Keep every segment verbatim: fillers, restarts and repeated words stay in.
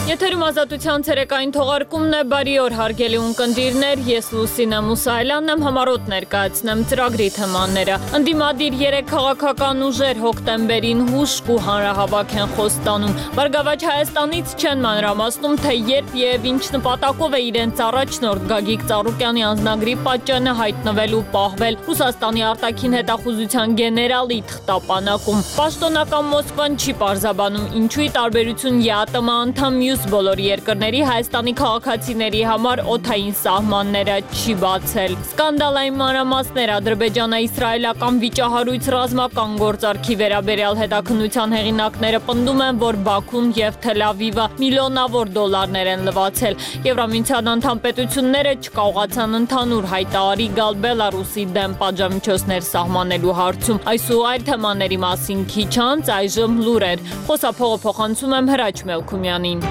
Եթերում ազատության ցերեկային թողարկումն է, բարի օր հարգելի ունկնդիրներ, ես Լուսինե Մուսայելյանն եմ, համառոտ ներկայացնեմ ծրագրի թեմաները։ Ընդդիմադիր երեք քաղաքական ուժեր հոկտեմբերին հուշկ ու հանրահավաք են խոստանում։ Բարգավաճ Հայաստանից չեն մանրամասնում, թե երբ եւ ինչ նպատակով է իրենց առաջնորդ Գագիկ Ծառուկյանի անձնագրի պատճենը հայտնվել ու պահվել Ռուսաստանի արտաքին հետախուզության գեներալի թղթապանակում։ Պաշտոնական Մոսկվան չի պարզաբանում, ինչու ի տարբերություն ԵԱՏՄ անդամ մյուս բոլոր երկրների Հայաստանի քաղաքացիների համար օդային սահմանները չի բացել։ Սկանդալային մանրամասներ ադրբեջանա-իսրայելական վիճահարույց ռազմական գործարքի վերաբերյալ հետաքննության հեղինակները պնդում են, որ Բաքուն եւ Թել Ավիվը միլիոնավոր դոլարներ են լվացել։ Եվրամիության անդամ պետությունները չկարողացան ընդհանուր հայտարարի գալ Բելարուսի դեմ պատժամիջոցներ սահմանելու հարցում։ Այս ու այլ թեմաների մասին քիչ անց այժմ լուրեր։ Խոսափողը փոխանցում եմ Հրաչ Մելքումյանին։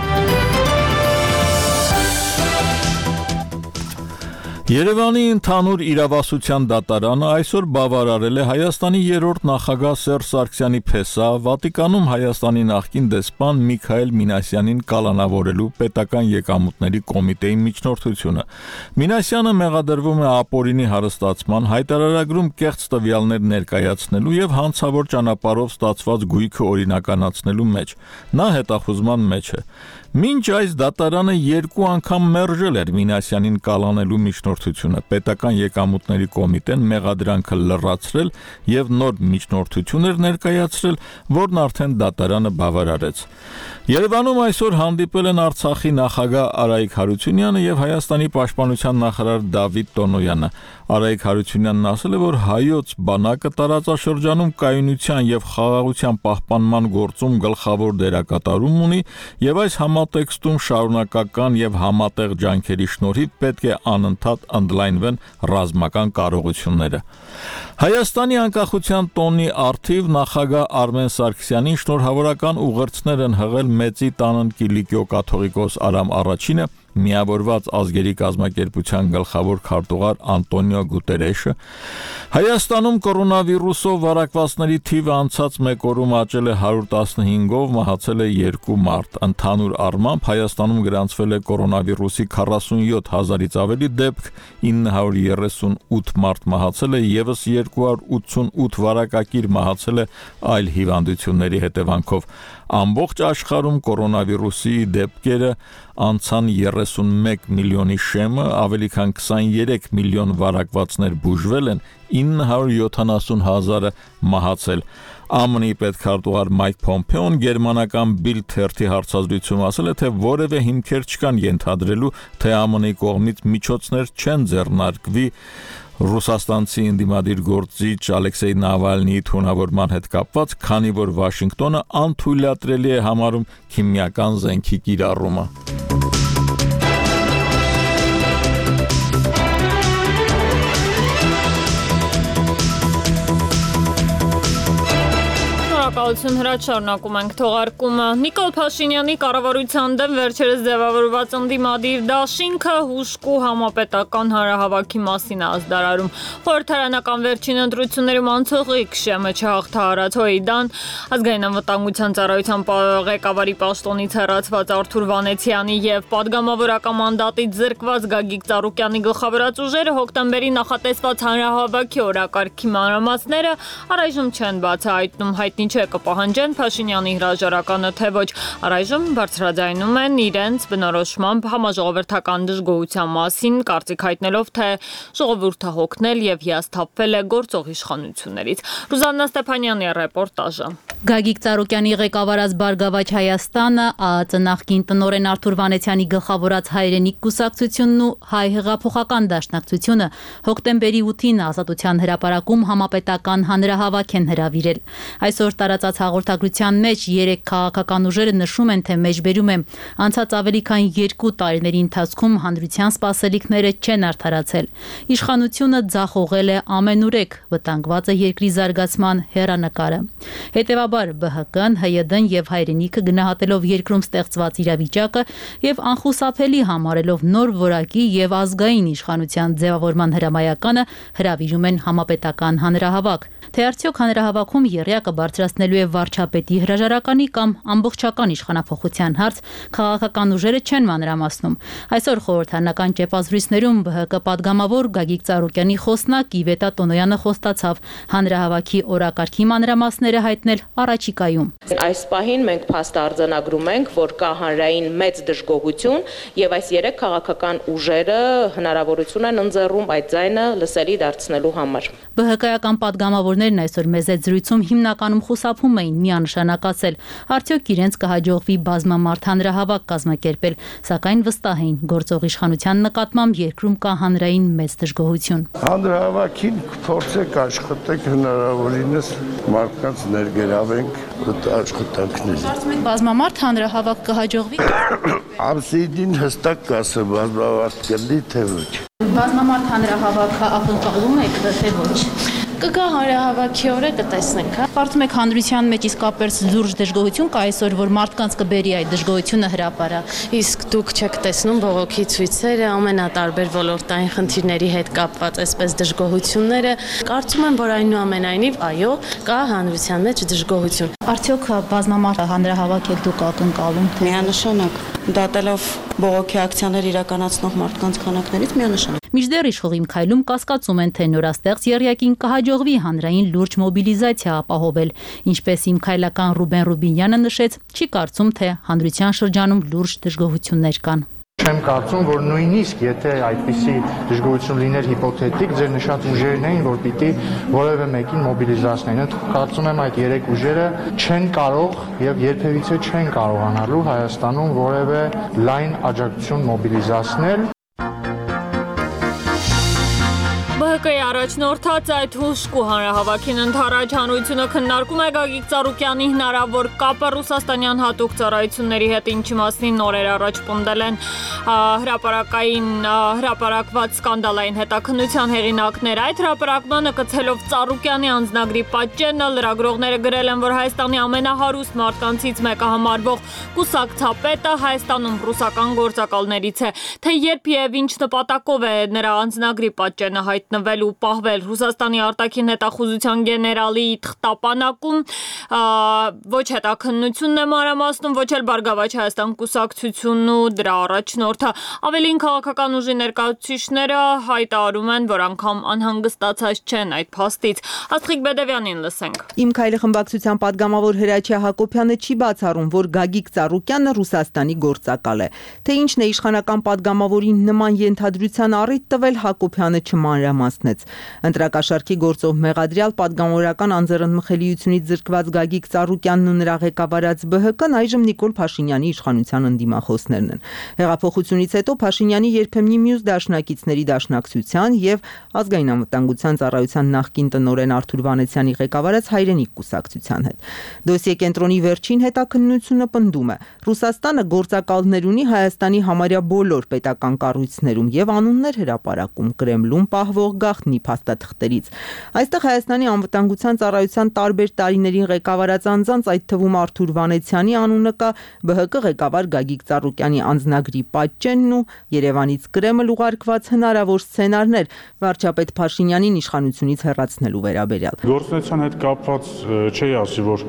Երևանի ընդհանուր իրավասության դատարանը այսօր բավարարել է Հայաստանի երրորդ նախագահ Սերժ Սարգսյանի փեսա Վատիկանում Հայաստանի նախկին դեսպան Միքայել Մինասյանին կալանավորելու պետական եկամուտների կոմիտեի միջնորդությունը։ Մինասյանը մեղադրվում է ապօրինի հարստացման, հայտարարագրում կեղծ տվյալներ ներկայացնելու եւ հանցավոր ճանապարհով ստացված գույքը օրինականացնելու մեջ։ Նա հետախուզման մեջ է։ Մինչ այս դատարանը երկու անգամ մերժել էր Մինասյանին կալանելու միջնորդությունը, պետական եկամուտների կոմիտեն մեղադրանքը լրացրել եւ նոր միջնորդություն էր ներկայացրել, որն արդեն դատարանը բավարարեց։ Երևանում այսօր հանդիպել են Արցախի նախագահ Արայիկ Հարությունյանը եւ Հայաստանի պաշտպանության նախարար Դավիթ Տոնոյանը։ Արայիկ Հարությունյանն ասել է, որ հայոց բանակը տարածաշրջանում կայունության եւ խաղաղության պահպանման գործում գլխավոր դերակատարում ունի եւ այս համատեքստում շարունակական եւ համատեղ ջանքերի շնորհիվ պետք է անընդհատ ընդլայնվեն ռազմական կարողությունները։ Հայաստանի անկախության տոնի առթիվ նախագահ Արմեն Սարգսյանին շնորհավորական ուղերձներ են հղել Մեծի տանն Կիլիկիո կաթողիկոս Արամ Առաջինը, Միավորված ազգերի կազմակերպության գլխավոր քարտուղար Անտոնիո Գուտերեշը։ Հայաստանում կորոնավիրուսով վարակվածների թիվը անցած մեկ օրում աճել է հարյուր տասնհինգով, մահացել է երկու մարդ։ Ընդհանուր առմամբ Հայաստանում գրանցվել է կորոնավիրուսի քառասունյոթ հազարից ավելի դեպք, ինը հարյուր երեսունութ մարդ մահացել է, եւս երկու հարյուր ութսունութ վարակակիր մահացել է այլ հիվանդությունների հետևանքով։ Ամբողջ աշխարհում կորոնավիրուսի դեպքերը անցան երեսունմեկ միլիոնի շեմը, ավելի քան քսաներեք միլիոն վարակվածներ բուժվել են, ինը հարյուր յոթանասուն հազարը մահացել։ ԱՄՆ-ի պետքարտուղար Մայք Փոմփեոն գերմանական Bild թերթի հարցազրույցում ասել է, թե որևէ հիմքեր չկան ենթադրելու, թե ԱՄՆ-ի կողմից միջոցներ չեն ձեռնարկվի ռուսաստանցի ընդդիմադիր գործիչ Ալեքսեյ Նավալնիի թունավորման հետ կապված, քանի որ Վաշինգտոնը անթույլատրելի է համարում քիմիական զենքի կիրառումը։ Շնորհակալություն Հրաչ, շարունակում ենք թողարկումը։ Նիկոլ Փաշինյանի կառավարության դեմ վերջերս ձևավորված ընդդիմադիր դաշինքը հուշկ ու համապետական հանրահավաքի մասին է ազդարարում։ Խորհրդարանական վերջին ընտրություններում անցողիկ շեմը չհաղթահարած ՀՅԴ-ն, ազգային անվտանգության ծառայության ղեկավարի պաշտոնից հեռացված Արթուր Վանեցյանի եւ պատգամավորական մանդատից զրկված Գագիկ Ծառուկյանի գլխավորած ուժերը հոկտեմբերի նախատեսված հանրահավաքի օրակարգի մանրամասները առայժմ չեն բացահայտում, հայտնի չէ կպահանջեն Փաշինյանի հրաժարականը, թե ոչ։ Առայժմ բարձրաձայնում են իրենց բնորոշմամբ համաժողովրդական դժգոհության մասին, կարծիք հայտնելով, թե ժողովուրդը հոգնել եւ հիասթափվել է գործող իշխանություններից։ Ռուզաննա Ստեփանյանի ռեպորտաժը։ Գագիկ Ծառուկյանի ղեկավարած Բարգավաճ Հայաստանը, ԱԱԾ նախկին տնօրեն Արթուր Վանեցյանի գլխավորած Հայրենիք կուսակցությունն ու Հայ հեղափոխական դաշնակցությունը հոկտեմբերի ութին Ազատության հրապարակում համապետական հանրահավաք են հրավիրել։ Այսօր տարածած հաղորդագրության մեջ երեք քաղաքական ուժերը նշում են, թե մեջբերում է անցած ավելի քան երկու տարիների ընթացքում հանրության սպասելիքները չեն արդարացել։ Իշխանությունը ձախողել է ամենուրեք, վտանգված է երկրի զարգացման հեռանկարը։ Հետևաբար ԲՀԿ-ն, ՀՅԴ-ն եւ Հայրենիքը գնահատելով երկրում ստեղծված իրավիճակը եւ անխուսափելի համարելով նոր որակի եւ ազգային իշխանության ձևավորման հրամայականը հրավիրում են համապետական հանրահավաք։ Թե արդյոք հանրահավաքում եռյակը բարձրացնելու լինելու է վարչապետի հրաժարականի կամ ամբողջական իշխանափոխության հարց, քաղաքական ուժերը չեն մանրամասնում։ Այսօր խորհրդարանական ճեպազրույցներում ԲՀԿ պատգամավոր Գագիկ Ծառուկյանի խոսնակ Իվետա Տոնոյանը խոստացավ հանրահավաքի օրակարգի մանրամասները հայտնել առաջիկայում։ Այս պահին մենք փաստ արձանագրում ենք, որ կա հանրային մեծ դժգոհություն եւ այս երեք քաղաքական ուժերը հնարավորություն են ընձեռում այդ ձայնը լսելի դարձնելու համար։ ԲՀԿ-ական պատգամավորներն այսօր մեծ այդ զրույցում հիմնականում խուսափում էին միանշանակացել, արդյոք իրենց կհաջողվի բազմամարդ հանրահավաք կազմակերպել, սակայն վստահ էին գործող իշխանության նկատմամբ երկրում կա հանրային մեծ դժգոհություն։ Հանրահավաքին փորձեք աշխատեք հնարավորինս մարդկանց ներգրավենք աշխատանքներին։ Կարծում եք բազմամարդ հանրահավաք կհաջողվի։ Ամսիդին հստակ կասեմ բազմամարդ կլինի թե ոչ։ Բազմամարդ հանրահավաքը ակնկալում եք թե ոչ։ Կգա հանրահավաքի օրը կտեսնենք, հա։ Կարծում եք հանրության մեջ իսկապես լուրջ դժգոհություն կա այսօր, որ մարդկանց կբերի այդ դժգոհությունը հրապարակ։ Իսկ դուք չեք տեսնում բողոքի ցույցերը, ամենատարբեր ոլորտային խնդիրների հետ կապված այսպես դժգոհությունները։ Կարծում եմ, որ այնուամենայնիվ, այո, կա հանրության մեջ դժգոհություն։ Արդյոք բազմամարդ հանրահավաք եք դուք ակնկալում, թե միանշանակ դատելով բողոքի ակցիաներ իրականացնող մարդկանց քանակներից միանշանակ։ Մինչդեռ իշխողի քայլում կասկածում են, թե նորաստեղծ եռյակին կհաջողվի հանրային լուրջ մոբիլիզացիա ապահովել, ինչպես իմ քայլական Ռուբեն Ռուբինյանը նշեց, չի կարծում, թե հանրության շրջանում լուրջ դժգոհություններ կան։ Չեմ կարծում, որ նույնիսկ եթե այդպիսի դժգոհություն լիներ հիպոթետիկ, ձեր նշած ուժերն էին, որ պիտի որևէ մեկին մոբիլիզացնեն։ Կարծում եմ այդ երեք ուժերը չեն կարող եւ երբևիցե չեն կարողանալու Հայաստանում որևէ լայն աջակցություն մոբիլիզացնել։ ԲՀԿ-ի առաջնորդած այդ հուժկու հանրահավաքին ընդառաջ հանրությունը քննարկում է Գագիկ Ծառուկյանի հնարավոր կապը ռուսաստանյան հատուկ ծառայությունների հետ, ինչի մասին նորեր առաջ պնդել են հրապարակային հրապարակված սկանդալային հետաքննության հեղինակները։ Այդ հրապարակմանը կցելով Ծառուկյանի անձնագրի պատճենը լրագրողները գրել են, որ Հայաստանի ամենահարուստ մարդկանցից մեկը համարվող կուսակցապետը Հայաստանում ռուսական գործակալներից է, թե երբ եւ ինչ նպատակով է նրա անձնագրի պատճենը հայտնվել ու պահվել Ռուսաստանի արտաքին հետախուզության գեներալի թղթապանակում, ոչ հետաքննությունն է մանրամասնում, ոչ էլ Բարգավաճ Հայաստան կուսակցությունն ու դրա առաջնորդը։ Ավելին քաղաքական ուժի ներկայացուցիչները հայտարարում են, որ անգամ անհանգստացած չեն այդ փաստից։ Աստղիկ Բեդևյանին լսենք։ Իմ քայլի խմբակցության պատգամավոր Հրաչյա Հակոբյանը չի բացառում, որ Գագիկ Ծառուկյանը Ռուսաստանի գործակալ է։ Թե ինչն է իշխանական պատգամավորին նման ենթադրության առիթ տվել, Հակոբյանը չմանրամասնեց։ Ընտրակաշառքի գործով մեղադրյալ պատգամավորական անձեռնմխելիությունից զրկված Գագիկ Ծառուկյանն ու նրա ղեկավարած ԲՀԿ-ն այժմ Նիկոլ Փաշինյանի իշխանության ընդդիմախոսներն են։ Հեղափոխությունից հետո Փաշինյանի երբեմնի մյուս դաշնակիցների դաշնակցության եւ ազգային անվտանգության ծառայության նախկին տնօրեն Արթուր Վանեցյանի ղեկավարած Հայրենիք կուսակցության հետ։ Դոսիե կենտրոնի վերջին հետաքննությունը պնդում է. Ռուսաստանը գործակալներ ունի Հայաստանի համարյա բոլոր պետական կառույցներում եւ անուններ հրապարակում Կրեմլում պահվող գաղտնի փաստաթղթերից։ Այստեղ Հայաստանի անվտանգության ծառայության տարբեր տարիներին ղեկավարած անձանց, այդ թվում Արթուր Վանեցյանի անունը կա, ԲՀԿ ղեկավար Գագիկ Ծառուկյանի անձնագրի պատճենն ու Երևանից Կրեմլ ուղարկված հնարավոր սցենարներ վարչապետ Փաշինյանին իշխանությունից հեռացնելու վերաբերյալ։ Գործունեության հետ կապված չի ասի, որ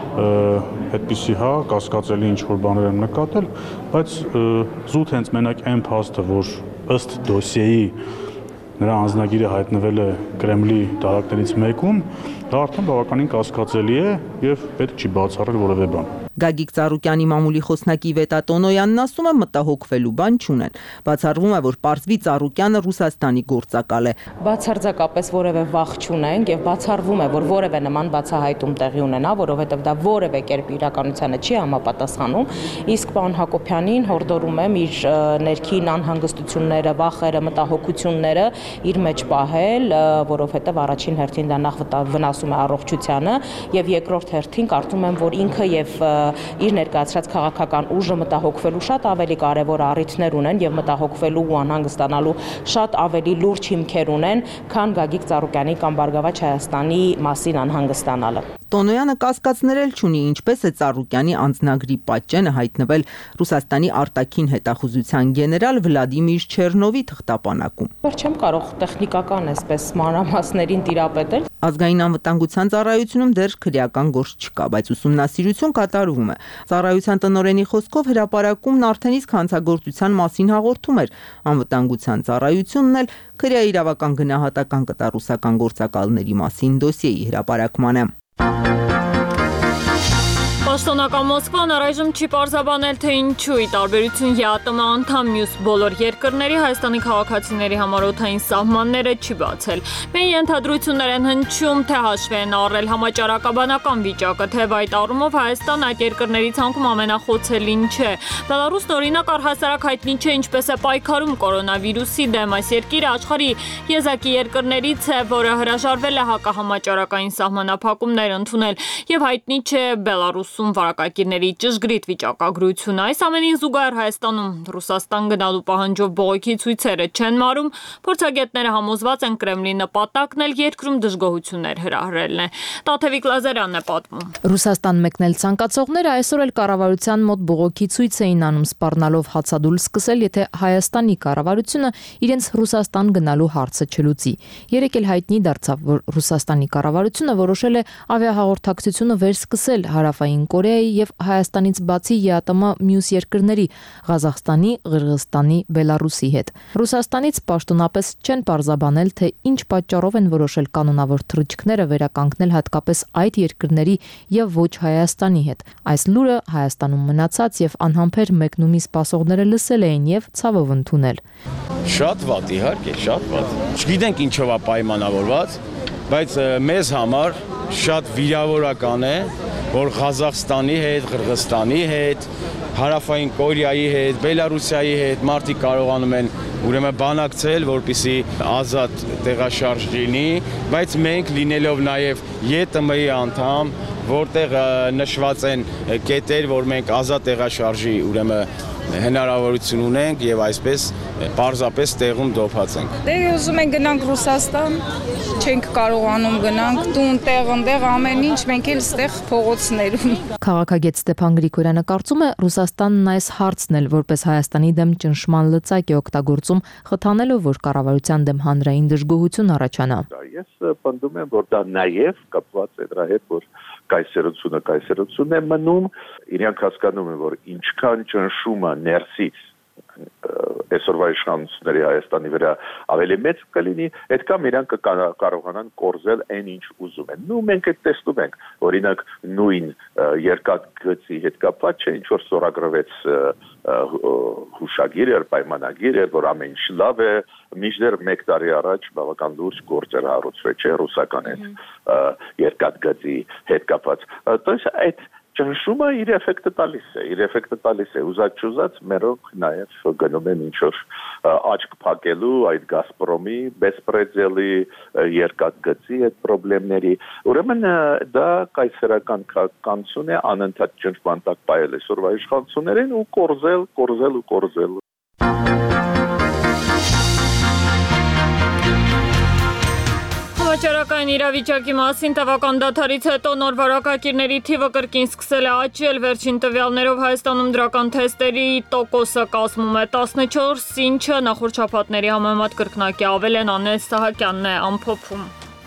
այդպիսի հա կասկածելի ինչ որ բաներ եմ նկատել, բայց զուտ հենց մենակ այն փաստը, որ ըստ դոսիեի նրա անձնագիրը հայտնվել է Կրեմլի տարածքներից մեկում, դա արդեն բավականին կասկածելի է եւ պետք չի բացառել որևէ բան։ Գագիկ Ծառուկյանի մամուլի խոսնակի Վետա Տոնոյանն ասում է, մտահոգվելու բան չունեն։ Բացառվում է, որ պարզվի Ծառուկյանը Ռուսաստանի գործակալ է։ Բացարձակապես որևէ վախ չունենք եւ բացառվում է, որ որևէ նման բացահայտում տեղի ունենա, որովհետեւ դա որևէ կերպ իրականությանը չի համապատասխանում, իսկ պարոն Հակոբյանին հորդորում եմ իր ներքին անհանգստությունները, վախերը, մտահոգությունները իր մեջ պահել, որովհետեւ առաջին հերթին դա նախ վնասում է առողջությանը եւ երկրորդ հերթին կարծում եմ, որ ինքը եւ իր ներկայացրած քաղաքական ուժը մտահոգվելու շատ ավելի կարևոր առիթներ ունեն եւ մտահոգվելու ու անհանգստանալու շատ ավելի լուրջ հիմքեր ունեն, քան Գագիկ Ծառուկյանի կամ Բարգավաճ Հայաստանի մասին անհանգստանալը։ Տոնոյանը կասկածներ էլ չունի, ինչպես է Ծառուկյանի անձնագրի պատճենը հայտնվել Ռուսաստանի արտաքին հետախուզության գեներալ Վլադիմիր Չեռնովի թղթապանակում։ Որ չեմ կարող տեխնիկական այսպես մանրամասներին տիրապետել։ Ազգային անվտանգության ծառայությունում դեռ քրեական գործ չկա, բայց ուսումնասիրություն կատարվում է։ Ծառայության տնօրենի խոսքով հրապարակումն արդեն իսկ հանցագործության մասին հաղորդում էր։ Անվտանգության ծառայությունն էլ քրեա իրավական գնահատական կտա ռուսական գործակալների մասին դոսիեի հրապարակմանը։ Պաշտոնական Մոսկվան առայժմ չի պարզաբանել, թե ինչու ի տարբերություն ԵԱՏՄ անդամ մյուս բոլոր երկրների Հայաստանի քաղաքացիների համառոթային սահմանները չի բացել։ Մեր ենթադրություններ են հնչում, թե հաշվի են առել համաճարակաբանական վիճակը, թե այդ առումով Հայաստան այդ երկրների ցանկում ամենախոցելին չէ։ Բելարուսն օրինակ առհասարակ հայտնի չէ ինչպես է պայքարում կորոնավիրուսի դեմ։ Այս երկիրը աշխարհի եզակի երկրներից է, որը հրաժարվել է հակահամաճարակային սահմանափակումներ ընդունել, եւ հայտնի չէ Բելարուս վարակակիրների ճշգրիտ վիճակագրությունը։ Այս ամենին զուգահեռ Հայաստանում Ռուսաստան գնալու պահանջով բողոքի ցույցերը չեն մարում, փորձագետները համոզված են Կրեմլի նպատակն էլ երկրում դժգոհություններ հրահրելն է։ Տաթևիկ Լազարյանն է պատմում։ Ռուսաստան մեկնել ցանկացողները այսօր էլ կառավարության մոտ բողոքի ցույց էին անում, սպառնալով հացադուլ սկսել, եթե Հայաստանի կառավարությունը իրենց Ռուսաստան գնալու հարցը չլուծի։ Երեկ էլ հայտնի դարձավ, որ Ռուսաստանի կառավարությունը որոշել է ավիահաղորդակցությունը վերսկսել Հարավային Կորեայի եւ Հայաստանից բացի ԵԱՏՄ մյուս երկրների Ղազախստանի, Ղրղызստանի, Բելարուսի հետ։ Ռուսաստանից պաշտոնապես չեն պարզաբանել, թե ինչ պատճառով են որոշել կանոնավոր թռիչքները վերականգնել հատկապես այդ երկրների եւ ոչ Հայաստանի հետ։ Այս լուրը Հայաստանում մնացած եւ անհամբեր մեկնումի սպասողները լսել էին եւ ցավով ընդունել։ Շատ վատ, իհարկե, շատ վատ։ Չգիտենք ինչով է պայմանավորված, բայց մեզ համար շատ վիրավորական է, որ Ղազախստանի հետ, Ղրղызստանի հետ, Հարավային Կորեայի հետ, Բելարուսիայի հետ մարդիկ կարողանում են ուրեմն բանակցել, որպեսզի ազատ տեղաշարժ լինի, բայց մենք լինելով նաև ԵՏՄ-ի անդամ, որտեղ նշված են կետեր, որ մենք ազատ տեղաշարժի ուրեմն հնարավորություն ունենք եւ այսպես պարզապես տեղում դոփած ենք։ Դե ուզում ենք գնանք Ռուսաստան, չենք կարողանում գնանք, տուն, տեղ, ընդեղ ամեն ինչ, մենք էլ ստեղ փողոցներում։ Քաղաքագետ Ստեփան Գրիգորյանը կարծում է Ռուսաստանն այս հարցն էլ որպես Հայաստանի դեմ ճնշման լծակ է օգտագործում, խթանելով, որ կառավարության դեմ հանրային դժգոհություն առաջանա։ Ես պնդում եմ, որ դա նաև կապված է դրա հետ, որ կայսերությունը կայսերություն է մնում, իրենք հասկանում են, որ ինչքան ճնշումը ներսից այսօրվա իշխանությունների Հայաստանի վրա ավելի մեծ կլինի, այդքան իրանք կարողանան կորզել այն ինչ ուզում են։ Նու մենք այդ տեսնում ենք, օրինակ նույն երկաթգծի հետ կապված չէ, ինչ որ ստորագրվեց հուշագիր էր, պայմանագիր էր, որ ամեն ինչ լավ է, մինչդեռ մեկ տարի առաջ բավական լուրջ գործ էր հարուցվել, չէ, ռուսական այդ երկաթգծի հետ կապված։ Դες այդ ճնշումը իր էֆեկտը տալիս է, իր էֆեկտը տալիս է, ուզած չուզած մերոնք նաև գնում են ինչ-որ աչք փակելու այդ Գազպրոմի, Բեսպրեդելի, երկաթգծի այդ խնդիրների, ուրեմն դա կայսերական քաղաքականություն է, անընդհատ ճնշման տակ պայել այսօրվա իշխանություններին ու կորզել, կորզել ու կորզել։ Համաճարակային իրավիճակի մասին տևական դադարից հետո նոր վարակակիրների թիվը կրկին սկսել է աճել, վերջին տվյալներով Հայաստանում դրական թեստերի տոկոսը կազմում է տասնչորս, ինչը նախորդ շաբաթների համեմատ կրկնակի ավել են Անել Սահակյանն է ամփոփում։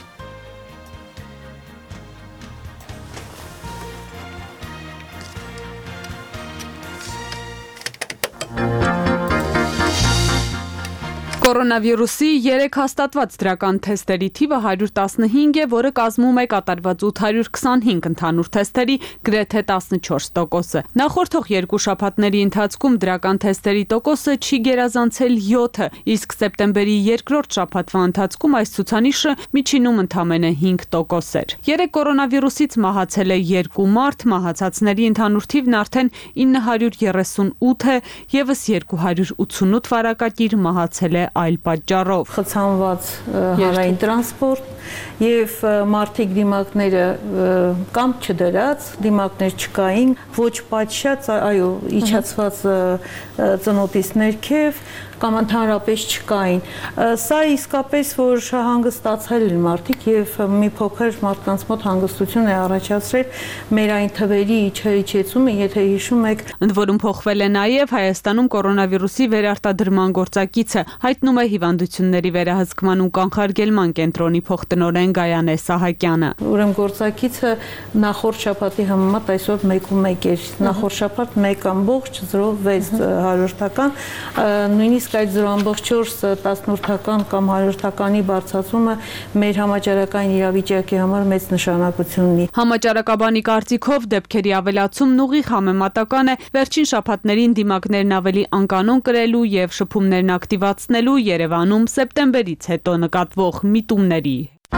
Կորոնավիրուսի երեք հաստատված դրական թեստերի թիվը հարյուր տասնհինգ է, որը կազմում է կատարված ութ հարյուր քսանհինգ ընդհանուր թեստերի գրեթե տասնչորս տոկոսը։ Նախորդող երկու շաբաթների ընթացքում դրական թեստերի տոկոսը չի գերազանցել յոթը, իսկ սեպտեմբերի երկրորդ շաբաթվա ընթացքում այս ցուցանիշը միջինում ընդամենը հինգ տոկոս էր։ Երեք կորոնավիրուսից մահացել է երկու մարդ, մահացածների ընդհանուր թիվն արդեն ինը հարյուր երեսունութ է, եւս երկու հարյուր ութսունութ վարակակիր մահացել է այլ պատճառով։ Խցանված հանրային տրանսպորտ եւ մարդիկ դիմակները կամ չդրած, դիմակներ չկային, ոչ պատշաց, այո, իջացված ծնոտից ներքև կամ ընդհանրապես չկային։ Սա իսկապես որ հանգստացել են մարդիկ եւ մի փոքր մարդկանց մոտ հանգստություն է առաջացրել մեր այն թվերի իջեցումը, եթե հիշում եք։ Ընդ որում փոխվել է նաեւ Հայաստանում կորոնավիրուսի վերարտադրման գործակիցը, հայտնում է հիվանդությունների վերահսկման ու կանխարգելման կենտրոնի փոխտնօրեն Գայանե Սահակյանը։ Ուրեմն գործակիցը նախորդ շաբաթի համեմատ այսօր մեկ ու մեկ էր, նախորդ շաբաթ մեկ ամբողջ զրո վեց հարյուրթական, նույնիսկ այդ զրո ամբողջ չորս տասնորդական կամ հարյուրթականի բարձրացումը մեր համաճարակային իրավիճակի համար մեծ նշանակություն ունի։ Համաճարակաբանի կարծիքով դեպքերի ավելացումն ուղիղ համեմատական է վերջին շաբաթներին դիմակներն ավելի անկանոն կրելու եւ շփումներն ակտիվացնելու Երևանում սեպտեմբերից հետո նկատվող միտումների։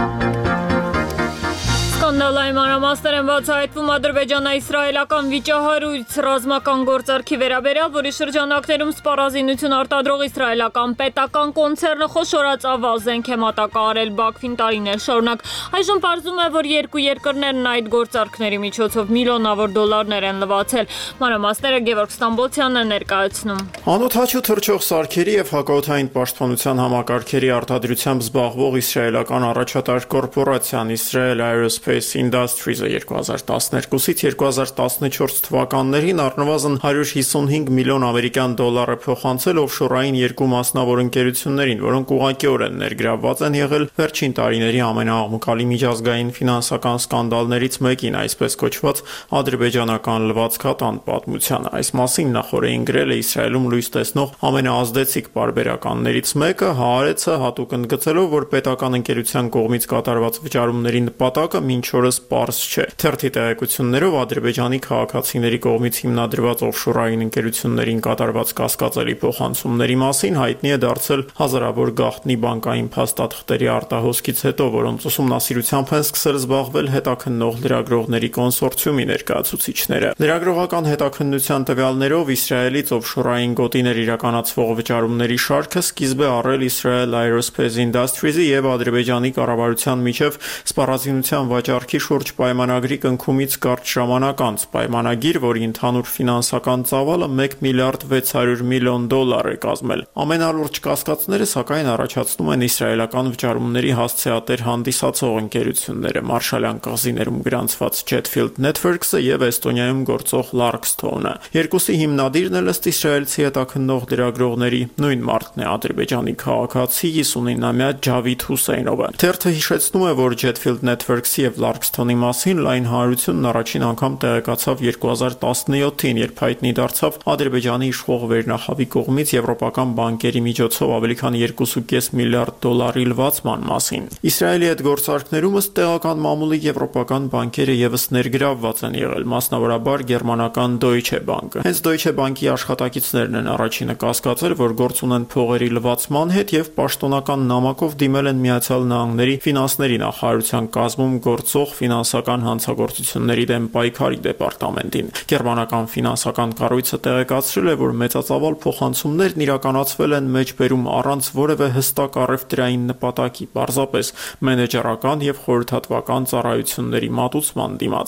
Սկանդալային մանրամասներ են բացահայտվում ադրբեջանա-իսրայելական վիճահարույց ռազմական գործարքի վերաբերյալ, որի շրջանակներում սպառազինություն արտադրող իսրայելական պետական կոնցեռնը խոշորած ավազենք է մատակարարել Բաքվին տարիներ շարունակ։ Այժմ պարզվում է, որ երկու երկրներն այդ գործարքների միջոցով միլիոնավոր դոլարներ են լվացել։ Մանրամասները Գևորգ Ստամբոլցյանն է ներկայացնում։ Անօդաչու թռչող սարքերի եւ հակաօդային պաշտպանության համակարգերի արտադրությամբ զբաղվող իսրայելական առաջատար կորպորացիան Israel Aerospace Industries-ը երկու հազար տասներկուսից երկու հազար տասնչորս թվականներին առնվազն հարյուր հիսունհինգ միլիոն ամերիկյան դոլար է փոխանցել օֆշորային երկու մասնավոր ընկերություններին, որոնք ուղղակիորեն ներգրավված են եղել վերջին տարիների ամենաաղմկալի միջազգային ֆինանսական սկանդալներից մեկին, այսպես կոչված ադրբեջանական լվացքատան պատմությանը։ Այս մասին նախորդին գրել է Իսրայելում լույս տեսնող ամենաազդեցիկ պարբերականներից մեկը, Հaaretz-ը, հատուկ ընդգծելով, որ պետական ընկերության կողմից կատարված վճարումների նպատակը մինչ օրս պարզ չէ։ Թերթի տեղեկություններով Ադրբեջանի քաղաքացիների կողմից հիմնադրված օֆշորային ընկերություններին կատարված կասկածելի փոխանցումների մասին հայտնի է դարձել հազարավոր գաղտնի բանկային փաստաթղթերի արտահոսքից հետո, որոնց ուսումնասիրությամբ են սկսել զբաղվել հետաքննող լրագրողների կոնսորցիումի ներկայացուցիչները։ Լրագրողական հետաքննության տվյալներով Իսրայելից օֆշորային գոտիներ իրականացվող վճարումների շարքը սկիզբ է առել Israel Aerospace Industries-ի եւ Ադրբեջանի կառավարության միջև սպառազինության վաճառքի շուրջ պայմանագրի կնքումից կարճ ժամանակ անց, պայմանագիր, որի ընդհանուր ֆինանսական ծավալը մեկ միլիարդ վեց հարյուր միլիոն դոլար է կազմել։ Ամենալուրջ կասկածները սակայն առաջացնում են իսրայելական վճարումների հասցեատեր հանդիսացող ընկերությունները՝ Մարշալյան կղզիներում գրանցված Jetfield Networks-ը եւ Էստոնիայում գործող Larkstone-ը։ Երկուսի հիմնադիրն էլ ըստ իսրայելցի հետաքննող լրագրողների նույն մարդն է, ադրբեջանի քաղաքացի հիսունինամյա Ջավիդ Հուսեյնովը։ Թերթը հիշեցնում է, որ Jetfield Networks-ի եւ Larkstone-ի մասին լայն հանրությունն առաջին անգամ տեղեկացավ երկու հազար տասնյոթին, երբ հայտնի դարձավ Ադրբեջանի իշխող վերնախավի կողմից եվրոպական բանկերի միջոցով ավելի քան երկու կόμμα պենս միլիարդ դոլարի լվացման մասին։ Իսրայելի այդ գործարքներում ըստ տեղական մամուլի եվրոպական բանկերը եւս ներգրավված են եղել, մասնավորաբար գերմանական Deutsche Bank-ը։ Հենց Deutsche Bank-ի աշխատակիցներն են առաջինը կասկածել, որ գործ ունեն փողերի լվացման հետ եւ պաշտոնական նամակով դիմել են Միացյալ Նահանգների ֆինանսների նախարարության կազմում գործող ֆինանսական հանցագործությունների դեմ պայքարի դեպարտամենտին։ Գերմանական ֆինանսական կառույցը տեղեկացրել է, որ մեծածավալ փոխանցումներն իրականացվել են մեջբերում առանց որևէ հստակ առևտրային նպատակի, պարզապես մենեջերական եւ խորհրդատվական ծառայությունների մատուցման դիմաց։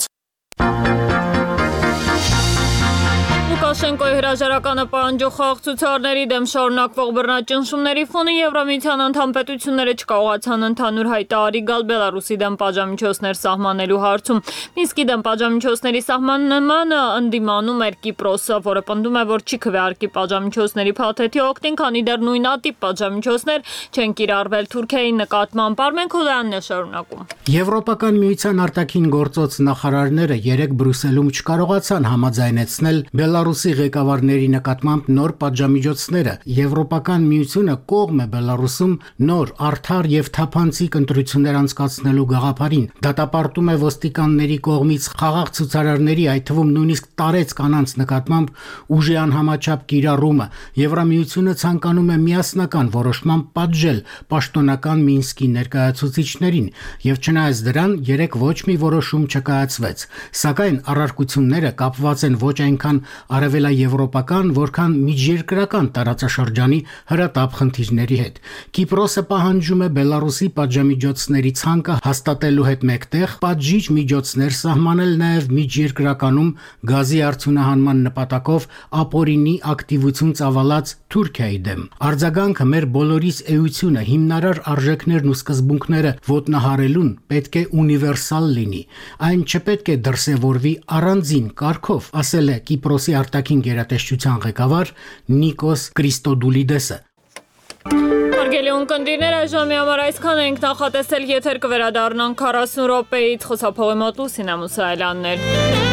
Լուկաշենկոյի հրաժարականը պահանջող խաղաղցուցարների դեմ շարունակվող բռնաճնշումների ֆոնին Եվրամիության անդամ պետությունները չկարողացան ընդհանուր հայտարարի գալ Բելարուսի դեմ պատժամիջոցներ սահմանելու հարցում։ Մինսկի դեմ պատժամիջոցների սահմանմանը ընդդիմանում էր Կիպրոսը, որը պնդում է, որ չի քվեարկի պատժամիջոցների փաթեթի օգտին, քանի դեռ նույնատիպ պատժամիջոցներ չեն կիրառվել Թուրքիայի նկատմամբ։ Արմեն Քոդայանն է շարունակում։ Եվրոպական միության արտաքին գործոց նախարարները երեկ Բրյուսելում չկարողացան համաձայնեցնել Բելարուսի ղեկավարների նկատմամբ նոր պատժամիջոցները։ Եվրոպական միությունը կողմ է Բելարուսում նոր արդար եւ թափանցիկ ընտրություններ անցկացնելու գաղափարին։ Դատապարտում է ոստիկանների կողմից խաղաղ ցուցարարների, այդ թվում նույնիսկ տարեց կանանց նկատմամբ ուժի անհամաչափ կիրառումը։ Եվրամիությունը ցանկանում է միասնական որոշմամբ պատժել պաշտոնական Մինսկի ներկայացուցիչներին եւ չնայած դրան երեք ոչ մի որոշում չկայացվեց, սակայն առարկությունները կապված են ոչ այնքան արևելաեվրոպական, որքան միջերկրական տարածաշրջանի հրատապ խնդիրների հետ։ Կիպրոսը պահանջում է Բելարուսի պատժամիջոցների ցանկը հաստատելու հետ մեկտեղ պատժիչ միջոցներ սահմանել նաև միջերկրականում գազի արդյունահանման նպատակով ապօրինի ակտիվություն ծավալած Թուրքիայի դեմ։ Արձագանքը մեր բոլորիս էությունը հիմնարար արժեքներն ու սկզբունքները ոտնահարելուն պետք է ունիվերսալ լինի։ Այն չպետք է դրսևորվի առանձին կարգով, ասել է Կիպրոսի արտաքին գերատեսչության ղեկավար Նիկոս Քրիստոդուլիդեսը։ Հարգելի ունկնդիրներ, այժմի համար այսքան ենք, նախատեսել եթեր կվերադառնանք քառասուն րոպեից, խոսափողի մոտ Լուսինա Մուսայելյանն էր։